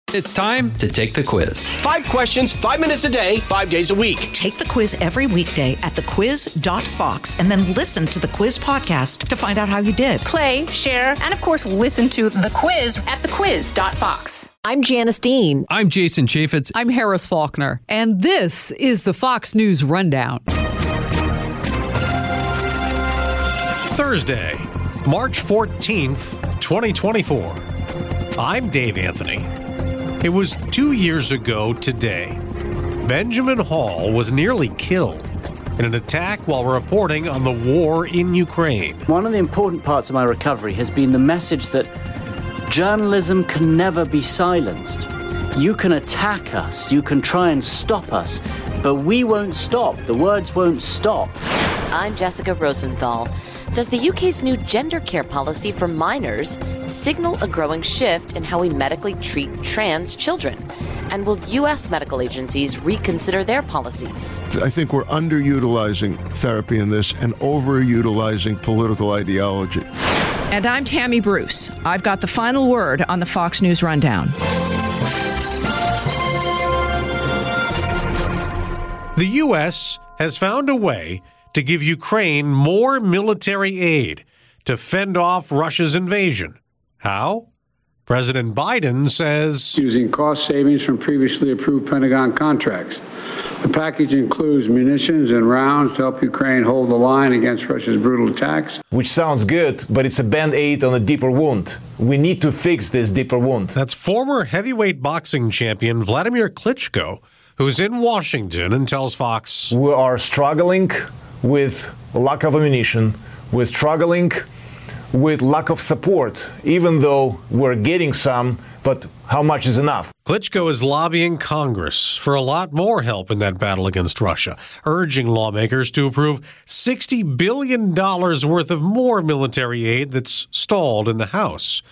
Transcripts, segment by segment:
It's time to take the quiz. 5 questions, 5 minutes a day, 5 days a week. Take the quiz every weekday at thequiz.fox and then listen to the quiz podcast to find out how you did. Play, share, and of course, listen to The Quiz at thequiz.fox. I'm Janice Dean. I'm Jason Chaffetz. I'm Harris Faulkner. And this is the Fox News Rundown. Thursday, March 14th, 2024. I'm Dave Anthony. It was 2 years ago today. Benjamin Hall was nearly killed in an attack while reporting on the war in Ukraine. One of the important parts of my recovery has been the message that journalism can never be silenced. You can attack us, you can try and stop us, but we won't stop. The words won't stop. I'm Jessica Rosenthal. Does the UK's new gender care policy for minors signal a growing shift in how we medically treat trans children? And will U.S. medical agencies reconsider their policies? I think we're underutilizing therapy in this and overutilizing political ideology. And I'm Tammy Bruce. I've got the final word on the Fox News Rundown. The U.S. has found a way to give Ukraine more military aid to fend off Russia's invasion. How? President Biden says, using cost savings from previously approved Pentagon contracts. The package includes munitions and rounds to help Ukraine hold the line against Russia's brutal attacks. Which sounds good, but it's a band-aid on a deeper wound. We need to fix this deeper wound. That's former heavyweight boxing champion Vladimir Klitschko, who's in Washington and tells Fox, we are struggling with lack of ammunition. We're struggling with lack of support, even though we're getting some, but how much is enough? Klitschko is lobbying Congress for a lot more help in that battle against Russia, urging lawmakers to approve $60 billion worth of more military aid that's stalled in the House.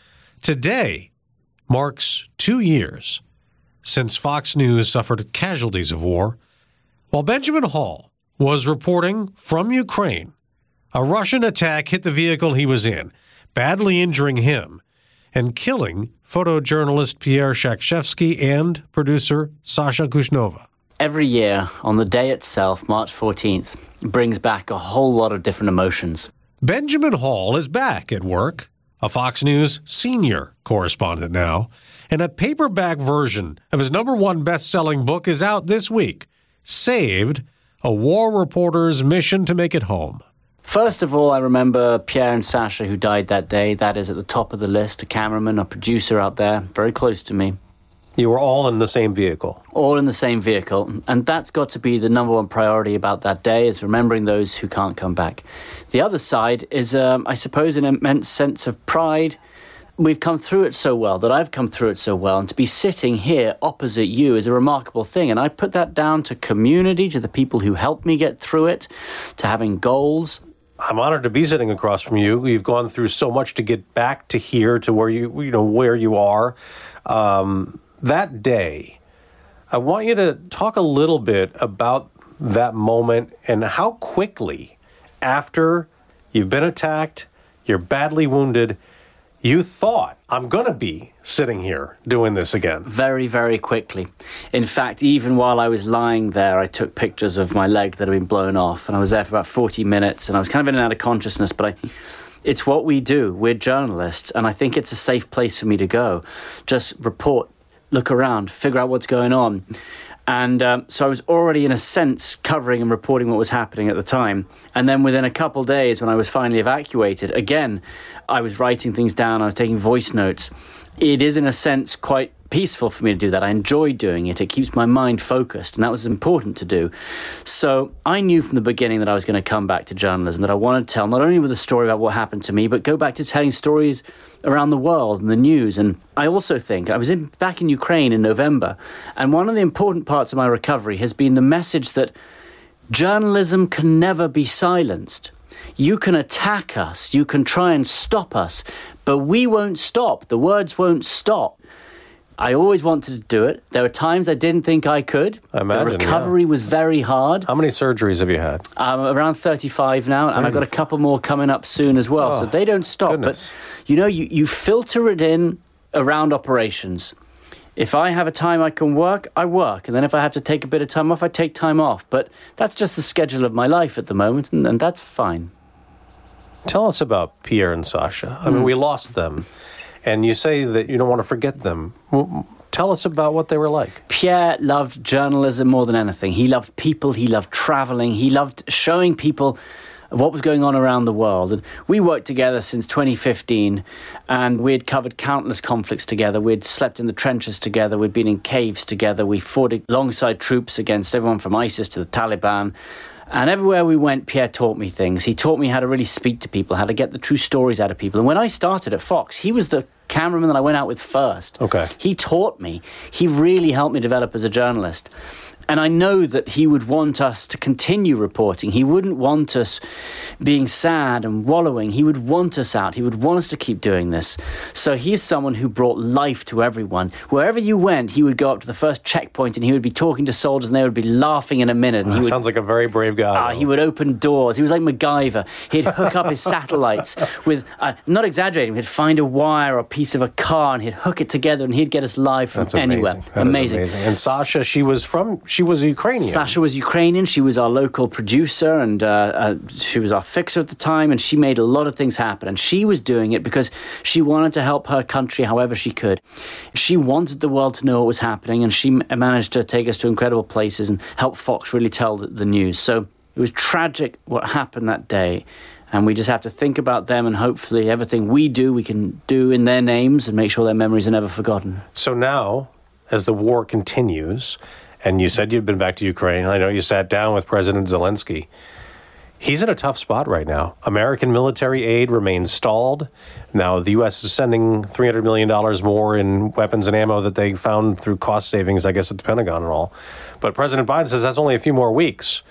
Today marks 2 years since Fox News suffered casualties of war. While Benjamin Hall was reporting from Ukraine, a Russian attack hit the vehicle he was in, badly injuring him and killing photojournalist Pierre Shakshevsky and producer Sasha Kushnova. Every year, on the day itself, March 14th, brings back a whole lot of different emotions. Benjamin Hall is back at work, a Fox News senior correspondent now, and a paperback version of his #1 best-selling book is out this week, Saved, a war reporter's mission to make it home. First of all, I remember Pierre and Sasha, who died that day. That is at the top of the list, a cameraman, a producer out there, very close to me. You were all in the same vehicle. All in the same vehicle. And that's got to be the #1 priority about that day, is remembering those who can't come back. The other side is, I suppose, an immense sense of pride. We've come through it so well, that I've come through it so well, and to be sitting here opposite you is a remarkable thing. And I put that down to community, to the people who helped me get through it, to having goals. I'm honored to be sitting across from you. You've gone through so much to get back to here, to where where you are. That day, I want you to talk a little bit about that moment and how quickly, after you've been attacked, you're badly wounded, you thought, I'm going to be sitting here doing this again. Very, very quickly. In fact, even while I was lying there, I took pictures of my leg that had been blown off. And I was there for about 40 minutes. And I was kind of in and out of consciousness. But it's what we do. We're journalists. And I think it's a safe place for me to go. Just report, look around, figure out what's going on. And so I was already, in a sense, covering and reporting what was happening at the time. And then within a couple days, when I was finally evacuated, again, I was writing things down. I was taking voice notes. It is, in a sense, quite peaceful for me to do that. I enjoy doing it. It keeps my mind focused, and that was important to do. So I knew from the beginning that I was going to come back to journalism, that I wanted to tell not only with a story about what happened to me, but go back to telling stories around the world and the news. And I also think I was back in Ukraine in November, and one of the important parts of my recovery has been the message that journalism can never be silenced. You can attack us, you can try and stop us, but we won't stop. The words won't stop. I always wanted to do it. There were times I didn't think I could. I imagine, the recovery was very hard. How many surgeries have you had? Around 35 now, and I've got a couple more coming up soon as well. So they don't stop. Goodness. But, you filter it in around operations. If I have a time I can work, I work. And then if I have to take a bit of time off, I take time off. But that's just the schedule of my life at the moment, and that's fine. Tell us about Pierre and Sasha. I mean, we lost them, and you say that you don't want to forget them. Tell us about what they were like. Pierre loved journalism more than anything. He loved people, he loved traveling, he loved showing people what was going on around the world. And we worked together since 2015, and we had covered countless conflicts together. We'd slept in the trenches together. We'd been in caves together. We fought alongside troops against everyone from ISIS to the Taliban. And everywhere we went, Pierre taught me things. He taught me how to really speak to people, how to get the true stories out of people. And when I started at Fox, he was the cameraman that I went out with first. Okay. He taught me. He really helped me develop as a journalist. And I know that he would want us to continue reporting. He wouldn't want us being sad and wallowing. He would want us out. He would want us to keep doing this. So he's someone who brought life to everyone. Wherever you went, he would go up to the first checkpoint and he would be talking to soldiers and they would be laughing in a minute. And sounds like a very brave guy. He would open doors. He was like MacGyver. He'd hook up his satellites with, not exaggerating, he'd find a wire or a piece of a car and he'd hook it together and he'd get us live from anywhere. Amazing. And Sasha, she was Ukrainian. Sasha was Ukrainian. She was our local producer and she was our fixer at the time, and she made a lot of things happen. And she was doing it because she wanted to help her country however she could. She wanted the world to know what was happening, and she managed to take us to incredible places and help Fox really tell the news. So it was tragic what happened that day. And we just have to think about them, and hopefully everything we do, we can do in their names and make sure their memories are never forgotten. So now, as the war continues, and you said you'd been back to Ukraine. I know you sat down with President Zelensky. He's in a tough spot right now. American military aid remains stalled. Now, the U.S. is sending $300 million more in weapons and ammo that they found through cost savings, I guess, at the Pentagon and all. But President Biden says that's only a few more weeks.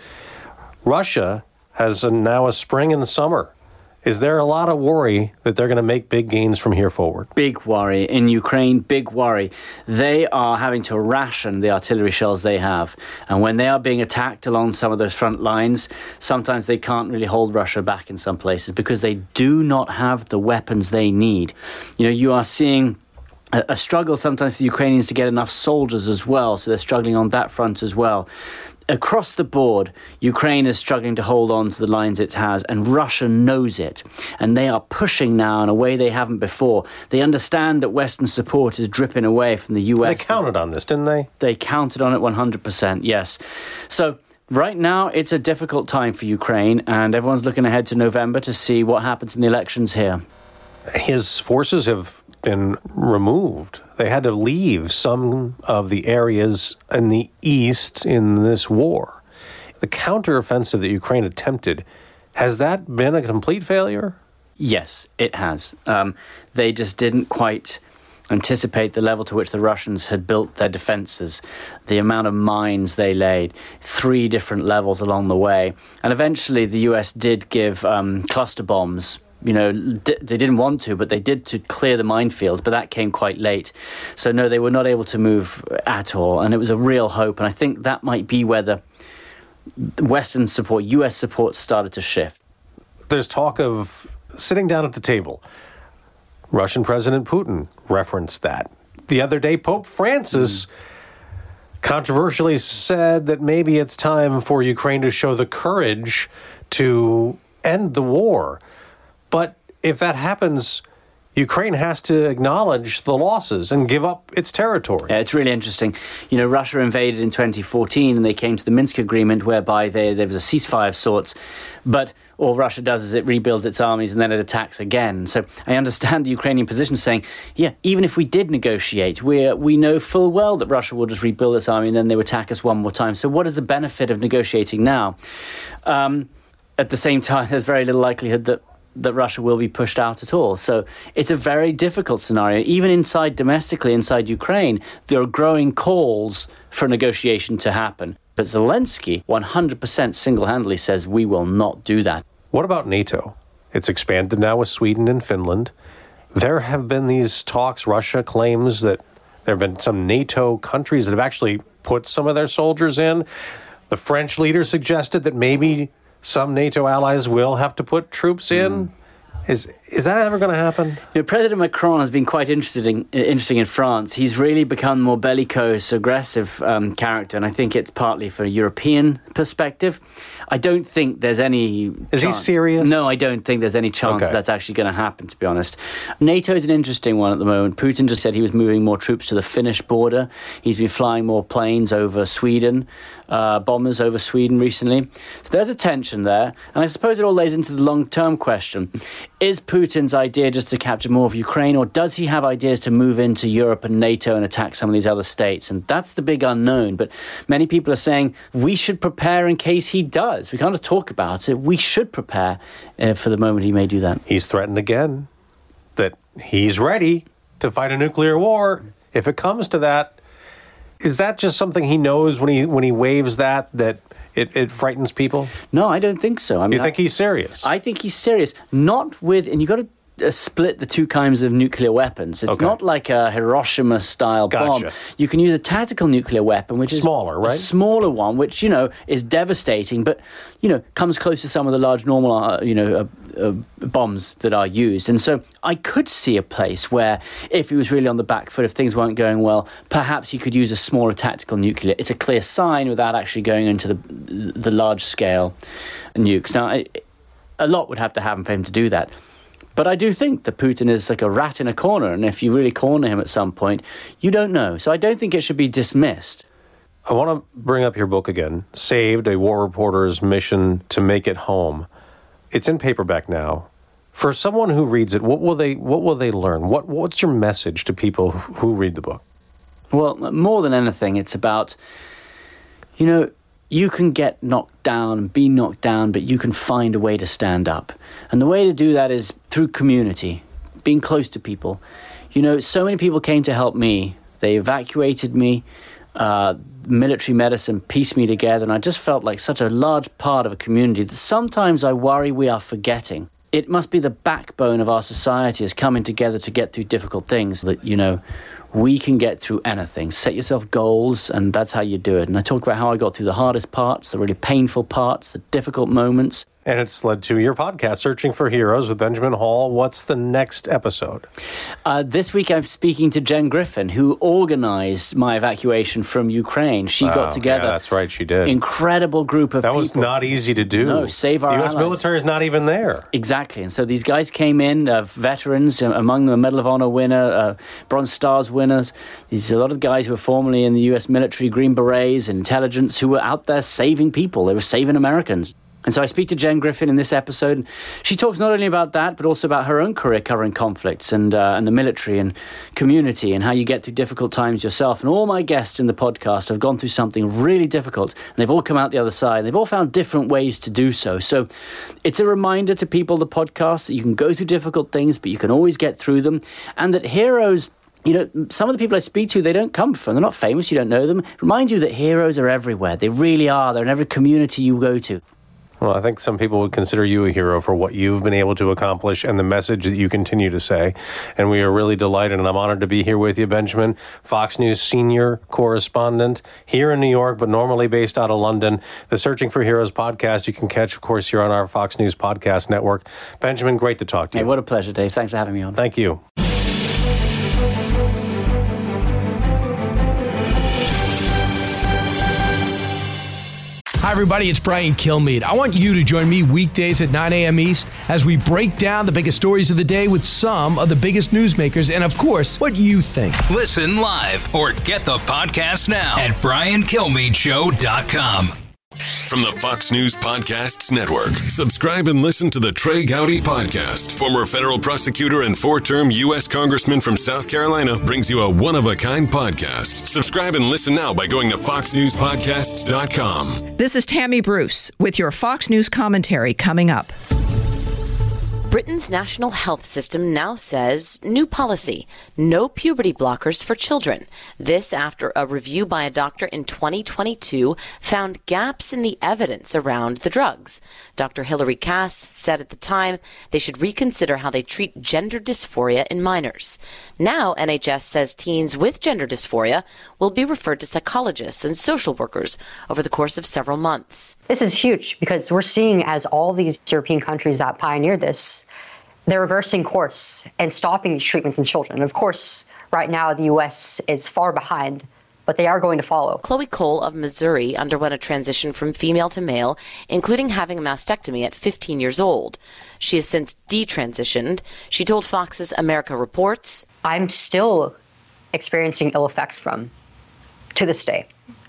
Russia has now a spring and summer. Is there a lot of worry that they're going to make big gains from here forward? Big worry. In Ukraine, big worry. They are having to ration the artillery shells they have. And when they are being attacked along some of those front lines, sometimes they can't really hold Russia back in some places because they do not have the weapons they need. You know, you are seeing a struggle sometimes for the Ukrainians to get enough soldiers as well. So they're struggling on that front as well. Across the board, Ukraine is struggling to hold on to the lines it has, and Russia knows it. And they are pushing now in a way they haven't before. They understand that Western support is dripping away from the US. They counted on this, didn't they? They counted on it 100%, yes. So right now, it's a difficult time for Ukraine, and everyone's looking ahead to November to see what happens in the elections here. His forces have been removed. They had to leave some of the areas in the east in this war. The counteroffensive that Ukraine attempted, has that been a complete failure? Yes, it has. They just didn't quite anticipate the level to which the Russians had built their defenses, the amount of mines they laid, 3 different levels along the way. And eventually the US did give cluster bombs. You know, they didn't want to, but they did to clear the minefields, but that came quite late. So, no, they were not able to move at all, and it was a real hope. And I think that might be where the Western support, US support, started to shift. There's talk of sitting down at the table. Russian President Putin referenced that. The other day, Pope Francis controversially said that maybe it's time for Ukraine to show the courage to end the war. But if that happens, Ukraine has to acknowledge the losses and give up its territory. Yeah, it's really interesting. You know, Russia invaded in 2014 and they came to the Minsk agreement whereby there was a ceasefire of sorts. But all Russia does is it rebuilds its armies and then it attacks again. So I understand the Ukrainian position saying, yeah, even if we did negotiate, we know full well that Russia will just rebuild its army and then they will attack us one more time. So what is the benefit of negotiating now? At the same time, there's very little likelihood that Russia will be pushed out at all. So it's a very difficult scenario. Even domestically inside Ukraine, there are growing calls for negotiation to happen. But Zelensky 100% single-handedly says we will not do that. What about NATO? It's expanded now with Sweden and Finland. There have been these talks. Russia claims that there have been some NATO countries that have actually put some of their soldiers in. The French leader suggested that maybe some NATO allies will have to put troops in. Is Is that ever going to happen? President Macron has been quite interesting in France. He's really become more bellicose, aggressive character, and I think it's partly for a European perspective. I don't think there's any Is he serious? No, I don't think there's any chance that's actually going to happen, to be honest. NATO is an interesting one at the moment. Putin just said he was moving more troops to the Finnish border. He's been flying more planes over Sweden, bombers over Sweden recently. So there's a tension there. And I suppose it all lays into the long-term question. Is Putin's idea just to capture more of Ukraine, or does he have ideas to move into Europe and NATO and attack some of these other states? And that's the big unknown. But many people are saying we should prepare in case he does. We can't just talk about it. We should prepare for the moment he may do that. He's threatened again that he's ready to fight a nuclear war if it comes to that. Is that just something he knows when he waves that it frightens people? No, I don't think so. I mean, you think he's serious? I think he's serious. Not with, and you got to split the two kinds of nuclear weapons. It's not like a Hiroshima-style bomb. You can use a tactical nuclear weapon, which is smaller, right? A smaller one, which, is devastating, but, comes close to some of the large normal, bombs that are used. And so I could see a place where, if he was really on the back foot, if things weren't going well, perhaps he could use a smaller tactical nuclear. It's a clear sign without actually going into the large-scale nukes. Now, a lot would have to happen for him to do that. But I do think that Putin is like a rat in a corner, and if you really corner him at some point, you don't know. So I don't think it should be dismissed. I want to bring up your book again, Saved, a War Reporter's Mission to Make It Home. It's in paperback now. For someone who reads it, what will they learn? What's your message to people who read the book? Well, more than anything, it's about, you can get knocked down and be knocked down, but you can find a way to stand up. And the way to do that is through community, being close to people. So many people came to help me. They evacuated me. Military medicine pieced me together, and I just felt like such a large part of a community that sometimes I worry we are forgetting. It must be the backbone of our society is coming together to get through difficult things that, we can get through anything. Set yourself goals, and that's how you do it. And I talk about how I got through the hardest parts, the really painful parts, the difficult moments. And it's led to your podcast, Searching for Heroes with Benjamin Hall. What's the next episode? This week I'm speaking to Jen Griffin, who organized my evacuation from Ukraine. She got together. Yeah, that's right, she did. Incredible group of people. That was not easy to do. No, save our allies. The U.S. military is not even there. Exactly. And so these guys came in, veterans, among them a Medal of Honor winner, Bronze Stars winners. There's a lot of guys who were formerly in the U.S. military, Green Berets, intelligence, who were out there saving people. They were saving Americans. And so I speak to Jen Griffin in this episode. She talks not only about that, but also about her own career covering conflicts and the military and community and how you get through difficult times yourself. And all my guests in the podcast have gone through something really difficult, and they've all come out the other side. And they've all found different ways to do so. So it's a reminder to people, the podcast, that you can go through difficult things, but you can always get through them. And that heroes... some of the people I speak to, they don't come from, they're not famous, you don't know them. Remind you that heroes are everywhere. They really are. They're in every community you go to. Well, I think some people would consider you a hero for what you've been able to accomplish and the message that you continue to say. And we are really delighted, and I'm honored to be here with you, Benjamin, Fox News senior correspondent here in New York, but normally based out of London. The Searching for Heroes podcast you can catch, of course, here on our Fox News podcast network. Benjamin, great to talk to you. Hey, what a pleasure, Dave. Thanks for having me on. Thank you. Hi, everybody. It's Brian Kilmeade. I want you to join me weekdays at 9 a.m. East as we break down the biggest stories of the day with some of the biggest newsmakers and, of course, what you think. Listen live or get the podcast now at BrianKilmeadShow.com. From the Fox News Podcasts Network, subscribe and listen to the Trey Gowdy Podcast. Former federal prosecutor and four-term U.S. Congressman from South Carolina brings you a one-of-a-kind podcast. Subscribe and listen now by going to FoxNewsPodcasts.com. This is Tammy Bruce with your Fox News commentary coming up. Britain's national health system now says new policy, no puberty blockers for children. This after a review by a doctor in 2022 found gaps in the evidence around the drugs. Dr. Hilary Cass said at the time they should reconsider how they treat gender dysphoria in minors. Now, NHS says teens with gender dysphoria will be referred to psychologists and social workers over the course of several months. This is huge because we're seeing as all these European countries that pioneered this, they're reversing course and stopping these treatments in children. And of course, right now, the U.S. is far behind, but they are going to follow. Chloe Cole of Missouri underwent a transition from female to male, including having a mastectomy at 15 years old. She has since detransitioned. She told Fox's America Reports, I'm still experiencing ill effects from to this day.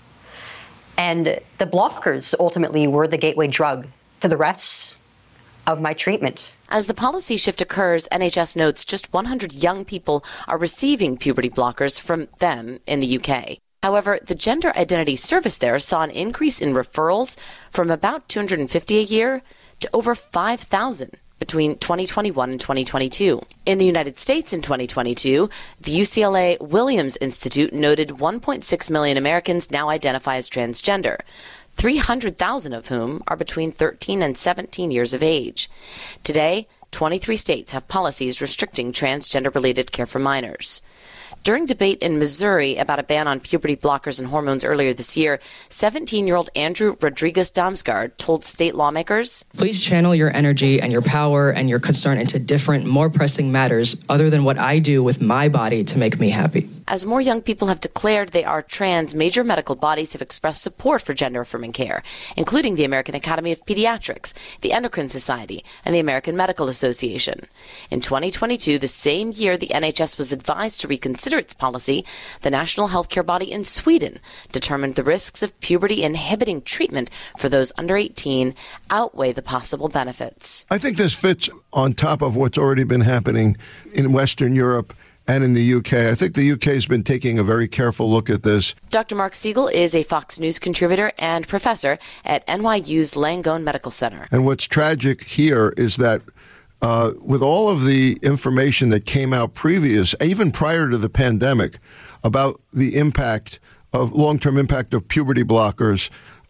And the blockers ultimately were the gateway drug to the rest of my treatment. As the policy shift occurs, NHS notes just 100 young people are receiving puberty blockers from them in the UK. However, the Gender Identity Service there saw an increase in referrals from about 250 a year to over 5,000 between 2021 and 2022. In the United States in 2022, the UCLA Williams Institute noted 1.6 million Americans now identify as transgender, 300,000 of whom are between 13 and 17 years of age. Today, 23 states have policies restricting transgender-related care for minors. During debate in Missouri about a ban on puberty blockers and hormones earlier this year, 17-year-old Andrew Rodriguez-Damsgaard told state lawmakers, please channel your energy and your power and your concern into different, more pressing matters other than what I do with my body to make me happy. As more young people have declared they are trans, major medical bodies have expressed support for gender-affirming care, including the American Academy of Pediatrics, the Endocrine Society, and the American Medical Association. In 2022, the same year the NHS was advised to reconsider its policy, the national healthcare body in Sweden determined the risks of puberty-inhibiting treatment for those under 18 outweigh the possible benefits. I think this fits on top of what's already been happening in Western Europe and in the UK. I think the UK has been taking a very careful look at this. Dr. Mark Siegel is a Fox News contributor and professor at NYU's Langone Medical Center. And what's tragic here is that with all of the information that came out even prior to the pandemic, about the impact of long-term impact of puberty blockers,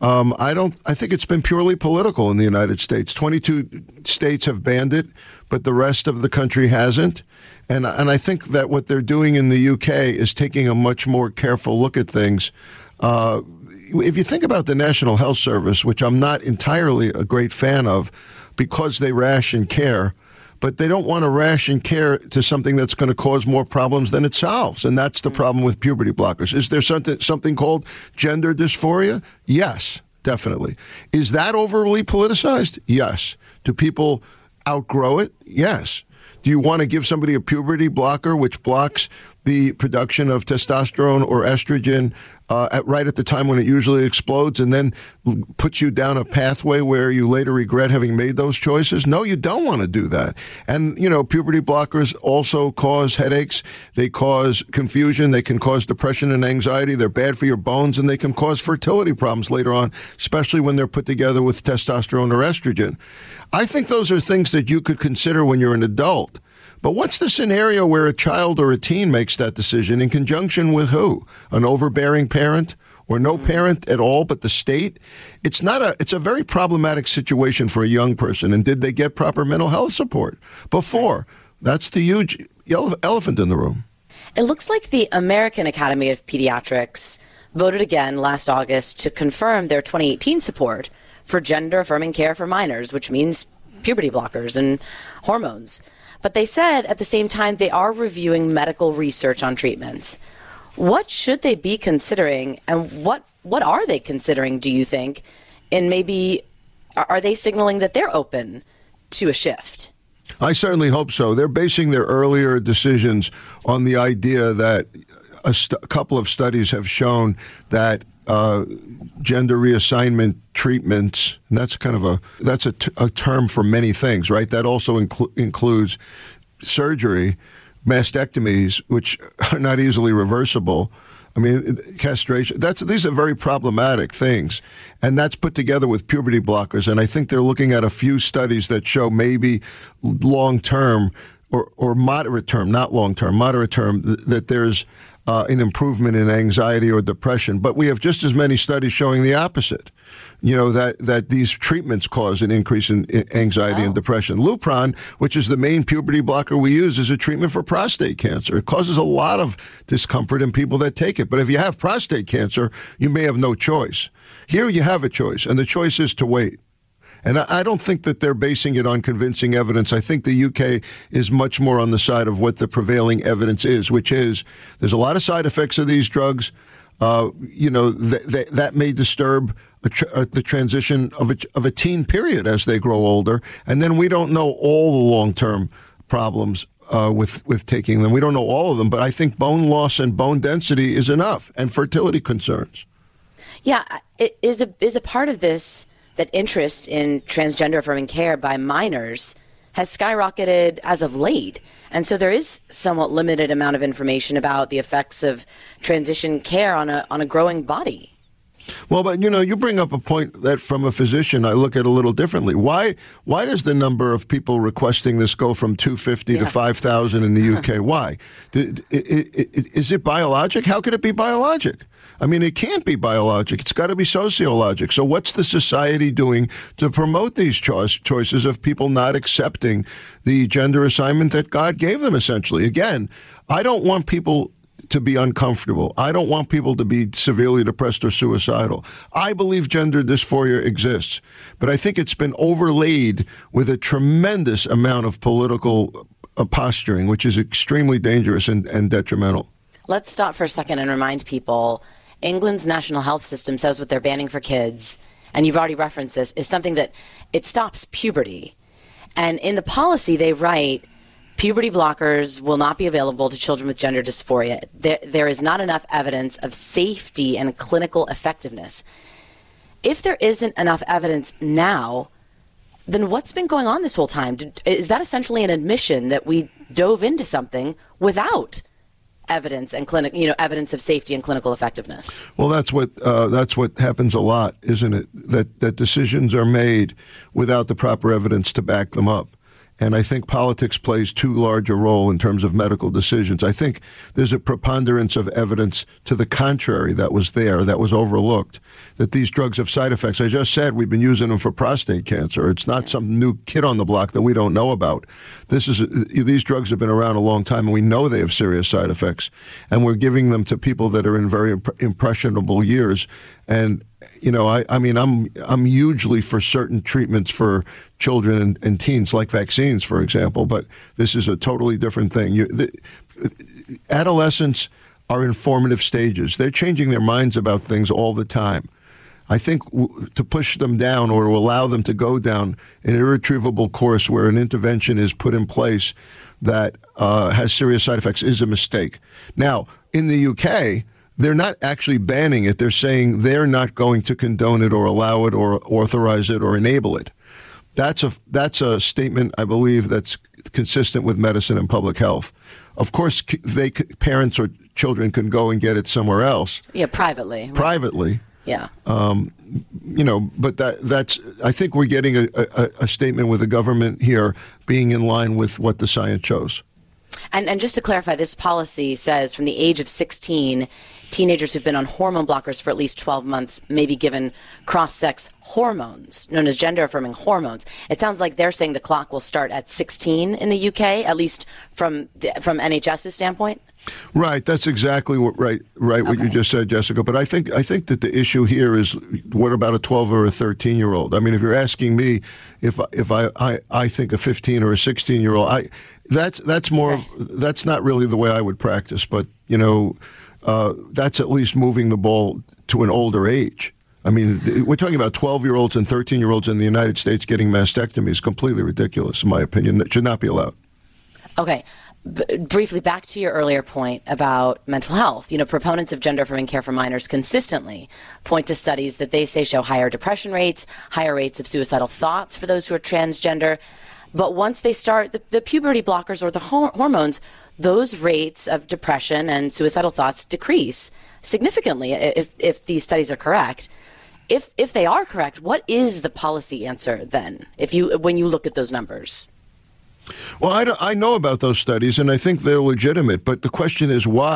I think it's been purely political in the United States. 22 states have banned it, but the rest of the country hasn't. And I think that what they're doing in the UK is taking a much more careful look at things. If you think about the National Health Service, which I'm not entirely a great fan of, because they ration care, but they don't want to ration care to something that's going to cause more problems than it solves. And that's the problem with puberty blockers. Is there something called gender dysphoria? Yes, definitely. Is that overly politicized? Yes. Do people outgrow it? Yes. Do you want to give somebody a puberty blocker which blocks the production of testosterone or estrogen right at the time when it usually explodes and then puts you down a pathway where you later regret having made those choices? No, you don't want to do that. And, puberty blockers also cause headaches. They cause confusion. They can cause depression and anxiety. They're bad for your bones, and they can cause fertility problems later on, especially when they're put together with testosterone or estrogen. I think those are things that you could consider when you're an adult. But what's the scenario where a child or a teen makes that decision in conjunction with who? An overbearing parent or no parent at all but the state? It's a very problematic situation for a young person. And did they get proper mental health support before? That's the huge elephant in the room. It looks like the American Academy of Pediatrics voted again last August to confirm their 2018 support for gender-affirming care for minors, which means puberty blockers and hormones. But they said at the same time they are reviewing medical research on treatments. What should they be considering, and what are they considering, do you think? And maybe are they signaling that they're open to a shift? I certainly hope so. They're basing their earlier decisions on the idea that a couple of studies have shown that gender reassignment treatments, and that's kind of a term for many things, right? That also includes surgery, mastectomies, which are not easily reversible. I mean, castration, these are very problematic things. And that's put together with puberty blockers. And I think they're looking at a few studies that show maybe long-term or moderate term, not long-term, moderate term, that there's an improvement in anxiety or depression. But we have just as many studies showing the opposite, that these treatments cause an increase in anxiety and depression. Lupron, which is the main puberty blocker we use, is a treatment for prostate cancer. It causes a lot of discomfort in people that take it. But if you have prostate cancer, you may have no choice. Here you have a choice, and the choice is to wait. And I don't think that they're basing it on convincing evidence. I think the UK is much more on the side of what the prevailing evidence is, which is there's a lot of side effects of these drugs. That may disturb the transition of a teen period as they grow older. And then we don't know all the long-term problems with taking them. We don't know all of them, but I think bone loss and bone density is enough, and fertility concerns. Yeah, it is a part of this that interest in transgender affirming care by minors has skyrocketed as of late. And so there is somewhat limited amount of information about the effects of transition care on a growing body. Well, but you bring up a point that from a physician I look at a little differently. Why does the number of people requesting this go from 250 to 5,000 in the UK? Why? Is it biologic? How could it be biologic? I mean, it can't be biologic. It's got to be sociologic. So what's the society doing to promote these choices of people not accepting the gender assignment that God gave them, essentially? Again, I don't want people to be uncomfortable. I don't want people to be severely depressed or suicidal. I believe gender dysphoria exists, but I think it's been overlaid with a tremendous amount of political posturing, which is extremely dangerous and detrimental. Let's stop for a second and remind people England's national health system says what they're banning for kids, and you've already referenced this, is something that it stops puberty. And in the policy, they write, puberty blockers will not be available to children with gender dysphoria. There is not enough evidence of safety and clinical effectiveness. If there isn't enough evidence now, then what's been going on this whole time? Is that essentially an admission that we dove into something without evidence and evidence of safety and clinical effectiveness? Well, that's what happens a lot, isn't it? That decisions are made without the proper evidence to back them up. And I think politics plays too large a role in terms of medical decisions. I think there's a preponderance of evidence to the contrary that was overlooked, that these drugs have side effects. I just said we've been using them for prostate cancer. It's not some new kid on the block that we don't know about. These drugs have been around a long time, and we know they have serious side effects. And we're giving them to people that are in very impressionable years. And I'm hugely for certain treatments for children and teens, like vaccines, for example, but this is a totally different thing. Adolescents are in formative stages. They're changing their minds about things all the time. I think to push them down or to allow them to go down an irretrievable course where an intervention is put in place that has serious side effects is a mistake. Now, in the UK, they're not actually banning it. They're saying they're not going to condone it or allow it or authorize it or enable it. That's a statement, I believe, that's consistent with medicine and public health. Of course, parents or children can go and get it somewhere else. Yeah, privately. Right? Privately. Yeah. But that's. I think we're getting a statement with the government here being in line with what the science shows. And just to clarify, this policy says from the age of 16, teenagers who've been on hormone blockers for at least 12 months may be given cross-sex hormones, known as gender-affirming hormones. It sounds like they're saying the clock will start at 16 in the UK, at least from NHS's standpoint. Right, that's exactly what what you just said, Jessica. But I think that the issue here is, what about a 12 or a 13-year-old? I mean, if you're asking me if I think a 15 or a 16-year-old, that's more right. That's not really the way I would practice. But that's at least moving the ball to an older age. I mean, we're talking about 12-year-olds and 13-year-olds in the United States getting mastectomies. Completely ridiculous, in my opinion. That should not be allowed. Okay. Briefly, back to your earlier point about mental health. Proponents of gender-affirming care for minors consistently point to studies that they say show higher depression rates, higher rates of suicidal thoughts for those who are transgender. But once they start the puberty blockers or the hormones, those rates of depression and suicidal thoughts decrease significantly if these studies are correct. If they are correct, what is the policy answer then, when you look at those numbers? Well, I know about those studies, and I think they're legitimate. But the question is, why?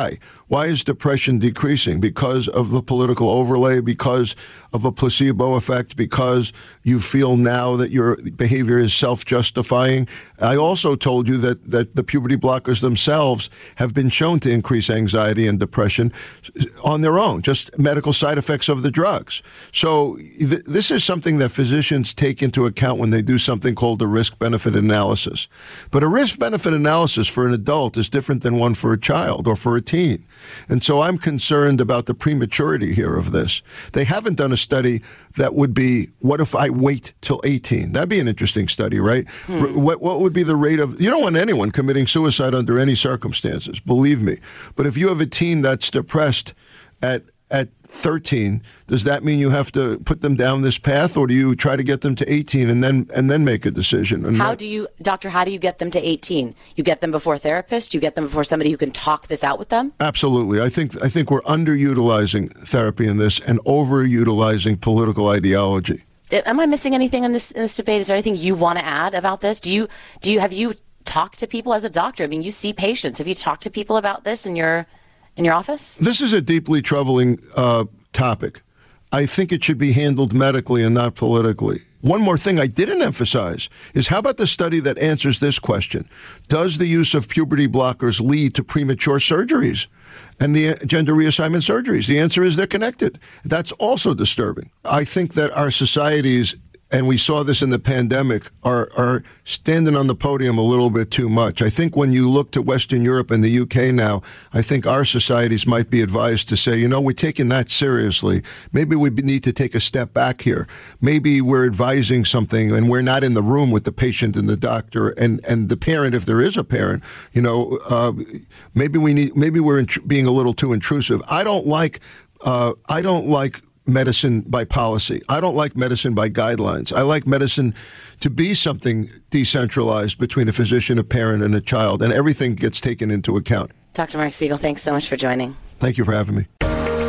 Why is depression decreasing? Because of the political overlay, because of a placebo effect, because you feel now that your behavior is self-justifying. I also told you that the puberty blockers themselves have been shown to increase anxiety and depression on their own, just medical side effects of the drugs. So this is something that physicians take into account when they do something called a risk-benefit analysis. But a risk-benefit analysis for an adult is different than one for a child or for a teen. And so I'm concerned about the prematurity here of this. They haven't done a study that would be, what if I wait till 18? That'd be an interesting study, right? What would be the rate of, you don't want anyone committing suicide under any circumstances, believe me. But if you have a teen that's depressed at 13, does that mean you have to put them down this path, or do you try to get them to 18 and then make a decision? And how do you get them to 18? You get them before a therapist? You get them before somebody who can talk this out with them? Absolutely. I think we're underutilizing therapy in this and overutilizing political ideology. Am I missing anything in this debate? Is there anything you want to add about this? Have you talked to people as a doctor? I mean, you see patients. Have you talked to people about this in your office? This is a deeply troubling topic. I think it should be handled medically and not politically. One more thing I didn't emphasize is, how about the study that answers this question? Does the use of puberty blockers lead to premature surgeries and the gender reassignment surgeries? The answer is they're connected. That's also disturbing. I think that our societies, and we saw this in the pandemic, are standing on the podium a little bit too much. I think when you look to Western Europe and the UK now, I think our societies might be advised to say, we're taking that seriously. Maybe we need to take a step back here. Maybe we're advising something and we're not in the room with the patient and the doctor and the parent, if there is a parent. Maybe we're being a little too intrusive. I don't like medicine by policy. I don't like medicine by guidelines. I like medicine to be something decentralized between a physician, a parent, and a child, and everything gets taken into account. Dr. Mark Siegel, thanks so much for joining. Thank you for having me.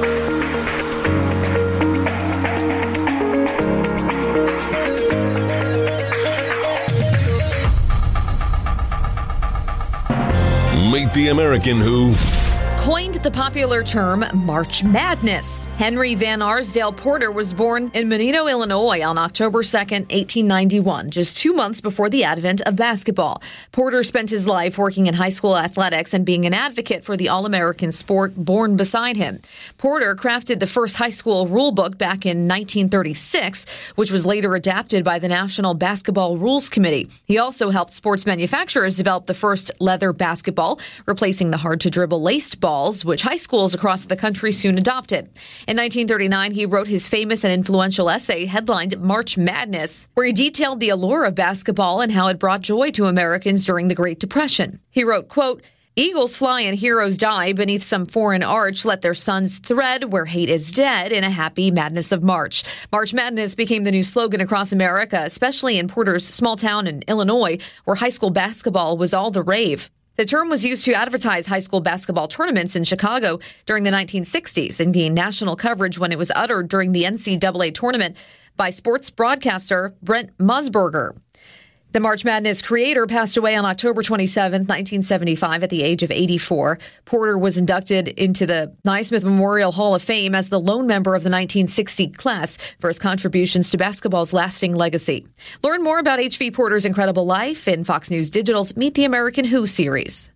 Meet the American who coined the popular term March Madness. Henry Van Arsdale Porter was born in Menino, Illinois on October 2nd, 1891, just 2 months before the advent of basketball. Porter spent his life working in high school athletics and being an advocate for the all-American sport born beside him. Porter crafted the first high school rule book back in 1936, which was later adapted by the National Basketball Rules Committee. He also helped sports manufacturers develop the first leather basketball, replacing the hard-to-dribble laced balls, which high schools across the country soon adopted. In 1939, he wrote his famous and influential essay headlined March Madness, where he detailed the allure of basketball and how it brought joy to Americans during the Great Depression. He wrote, quote, "Eagles fly and heroes die beneath some foreign arch. Let their suns thread where hate is dead in a happy madness of March." March Madness became the new slogan across America, especially in Porter's small town in Illinois, where high school basketball was all the rave. The term was used to advertise high school basketball tournaments in Chicago during the 1960s and gained national coverage when it was uttered during the NCAA tournament by sports broadcaster Brent Musburger. The March Madness creator passed away on October 27, 1975, at the age of 84. Porter was inducted into the Naismith Memorial Hall of Fame as the lone member of the 1960 class for his contributions to basketball's lasting legacy. Learn more about H.V. Porter's incredible life in Fox News Digital's Meet the American Who series.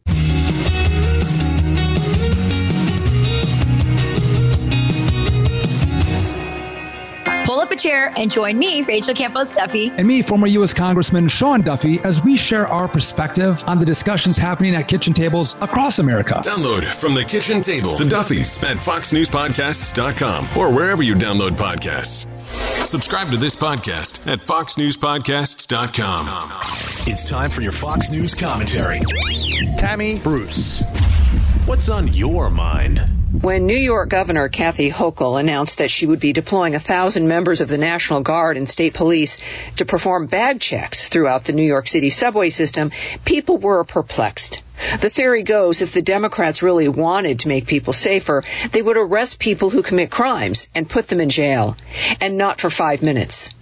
Pull up a chair and join me, Rachel Campos Duffy. And me, former U.S. Congressman Sean Duffy, as we share our perspective on the discussions happening at kitchen tables across America. Download From the Kitchen Table, The Duffys, at foxnewspodcasts.com or wherever you download podcasts. Subscribe to this podcast at foxnewspodcasts.com. It's time for your Fox News commentary. Tammy Bruce, what's on your mind? When New York Governor Kathy Hochul announced that she would be deploying 1,000 members of the National Guard and state police to perform bag checks throughout the New York City subway system, people were perplexed. The theory goes, if the Democrats really wanted to make people safer, they would arrest people who commit crimes and put them in jail, and not for 5 minutes.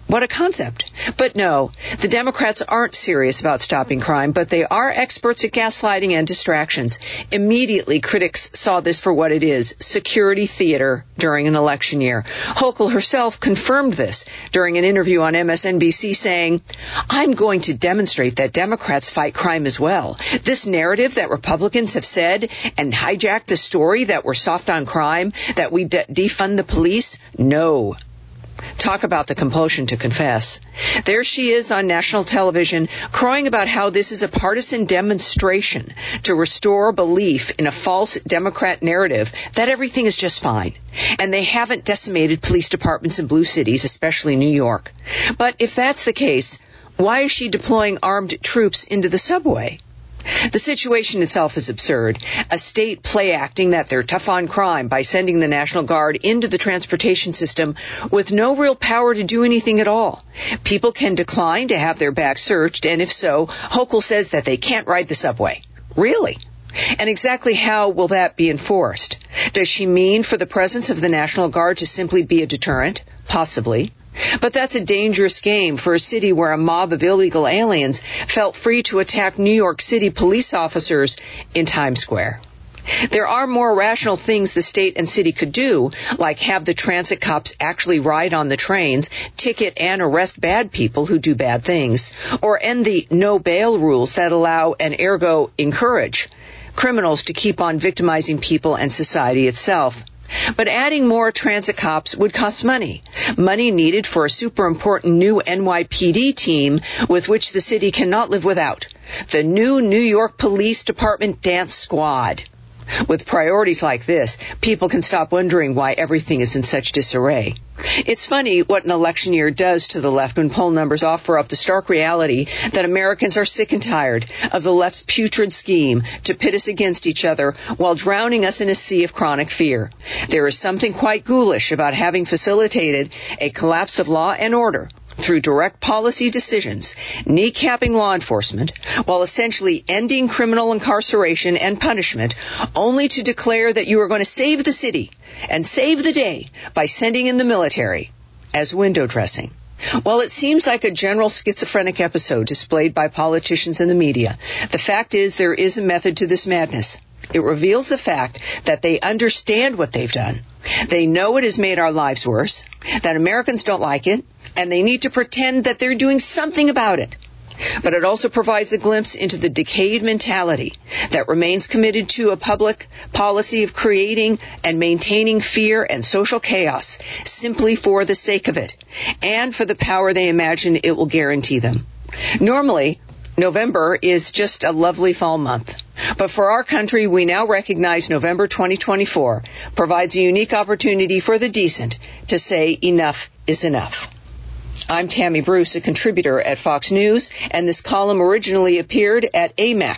What a concept. But no, the Democrats aren't serious about stopping crime, but they are experts at gaslighting and distractions. Immediately, critics saw this for what it is, security theater during an election year. Hochul herself confirmed this during an interview on MSNBC, saying, "I'm going to demonstrate that Democrats fight crime as well. This narrative that Republicans have said and hijacked the story that we're soft on crime, that we defund the police, no." Talk about the compulsion to confess. There she is on national television crowing about how this is a partisan demonstration to restore belief in a false Democrat narrative that everything is just fine. And they haven't decimated police departments in blue cities, especially New York. But if that's the case, why is she deploying armed troops into the subway? The situation itself is absurd. A state play acting that they're tough on crime by sending the National Guard into the transportation system with no real power to do anything at all. People can decline to have their bags searched, and if so, Hochul says that they can't ride the subway. Really? And exactly how will that be enforced? Does she mean for the presence of the National Guard to simply be a deterrent? Possibly. But that's a dangerous game for a city where a mob of illegal aliens felt free to attack New York City police officers in Times Square. There are more rational things the state and city could do, like have the transit cops actually ride on the trains, ticket and arrest bad people who do bad things, or end the no bail rules that allow and ergo encourage criminals to keep on victimizing people and society itself. But adding more transit cops would cost money needed for a super important new NYPD team with which the city cannot live without, the new New York Police Department Dance Squad. With priorities like this, people can stop wondering why everything is in such disarray. It's funny what an election year does to the left when poll numbers offer up the stark reality that Americans are sick and tired of the left's putrid scheme to pit us against each other while drowning us in a sea of chronic fear. There is something quite ghoulish about having facilitated a collapse of law and order through direct policy decisions, kneecapping law enforcement, while essentially ending criminal incarceration and punishment, only to declare that you are going to save the city and save the day by sending in the military as window dressing. Well, it seems like a general schizophrenic episode displayed by politicians and the media. The fact is, there is a method to this madness. It reveals the fact that they understand what they've done. They know it has made our lives worse, that Americans don't like it, and they need to pretend that they're doing something about it. But it also provides a glimpse into the decayed mentality that remains committed to a public policy of creating and maintaining fear and social chaos simply for the sake of it, and for the power they imagine it will guarantee them. Normally, November is just a lovely fall month. But for our country, we now recognize November 2024 provides a unique opportunity for the decent to say enough is enough. I'm Tammy Bruce, a contributor at Fox News, and this column originally appeared at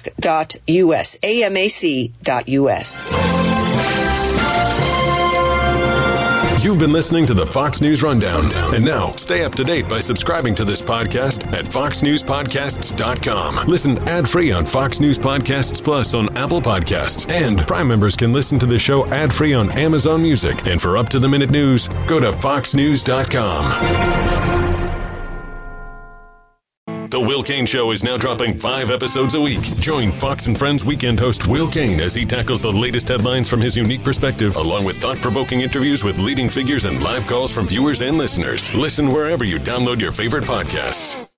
amac.us, amac.us. You've been listening to the Fox News Rundown. And now, stay up to date by subscribing to this podcast at foxnewspodcasts.com. Listen ad-free on Fox News Podcasts Plus on Apple Podcasts. And Prime members can listen to the show ad-free on Amazon Music. And for up-to-the-minute news, go to foxnews.com. The Will Cain Show is now dropping 5 episodes a week. Join Fox and Friends weekend host Will Cain as he tackles the latest headlines from his unique perspective, along with thought-provoking interviews with leading figures and live calls from viewers and listeners. Listen wherever you download your favorite podcasts.